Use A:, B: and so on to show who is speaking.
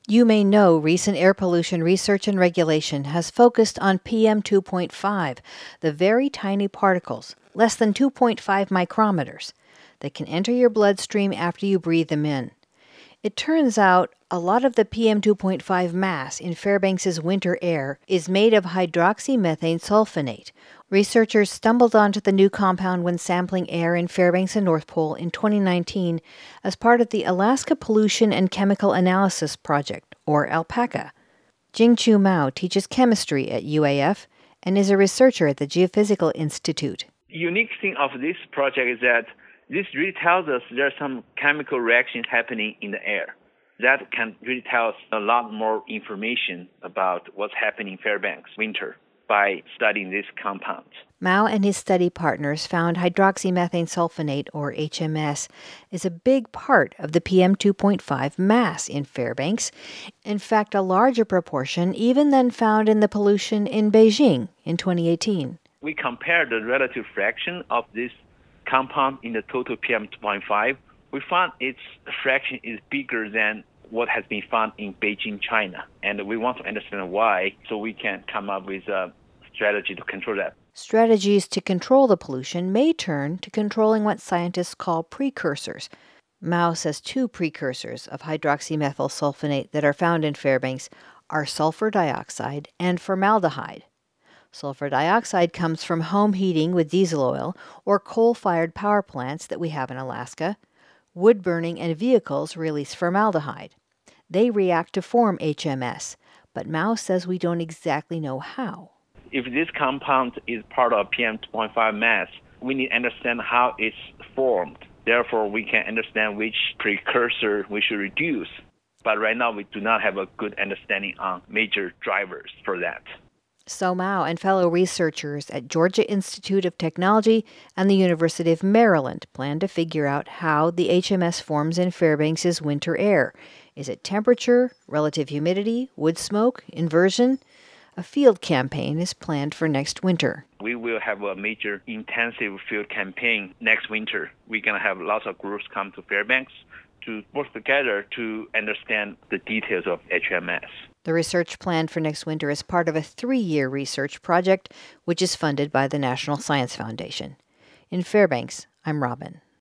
A: You may know recent air pollution research and regulation has focused on PM 2.5, the very tiny particles, less than 2.5 micrometers, that can enter your bloodstream after you breathe them in. It turns out a lot of the PM 2.5 mass in Fairbanks' winter air is made of hydroxymethane sulfonate. Researchers stumbled onto the new compound when sampling air in Fairbanks and North Pole in 2019 as part of the Alaska Pollution and Chemical Analysis Project, or ALPACA. Jingchu Mao teaches chemistry at UAF and is a researcher at the Geophysical Institute.
B: The unique thing of this project is that this really tells us there are some chemical reactions happening in the air. That can really tell us a lot more information about what's happening in Fairbanks winter by studying this compound.
A: Mao and his study partners found hydroxymethane sulfonate, or HMS, is a big part of the PM 2.5 mass in Fairbanks. In fact, a larger proportion even than found in the pollution in Beijing in 2018.
B: We compared the relative fraction of this compound in the total PM 2.5. We found its fraction is bigger than what has been found in Beijing, China. And we want to understand why so we can come up with a strategy to control that.
A: Strategies to control the pollution may turn to controlling what scientists call precursors. Mao says two precursors of hydroxymethyl sulfonate that are found in Fairbanks are sulfur dioxide and formaldehyde. Sulfur dioxide comes from home heating with diesel oil or coal-fired power plants that we have in Alaska. Wood burning and vehicles release formaldehyde. They react to form HMS, but Mao says we don't exactly know how.
B: If this compound is part of PM 2.5 mass, we need to understand how it's formed. Therefore, we can understand which precursor we should reduce. But right now, we do not have a good understanding on major drivers for that.
A: So Mao and fellow researchers at Georgia Institute of Technology and the University of Maryland plan to figure out how the HMS forms in Fairbanks' winter air. Is it temperature, relative humidity, wood smoke, inversion? A field campaign is planned for next winter.
B: We will have a major intensive field campaign next winter. We're going to have lots of groups come to Fairbanks to work together to understand the details of HMS.
A: The research planned for next winter is part of a 3-year research project, which is funded by the National Science Foundation. In Fairbanks, I'm Robin.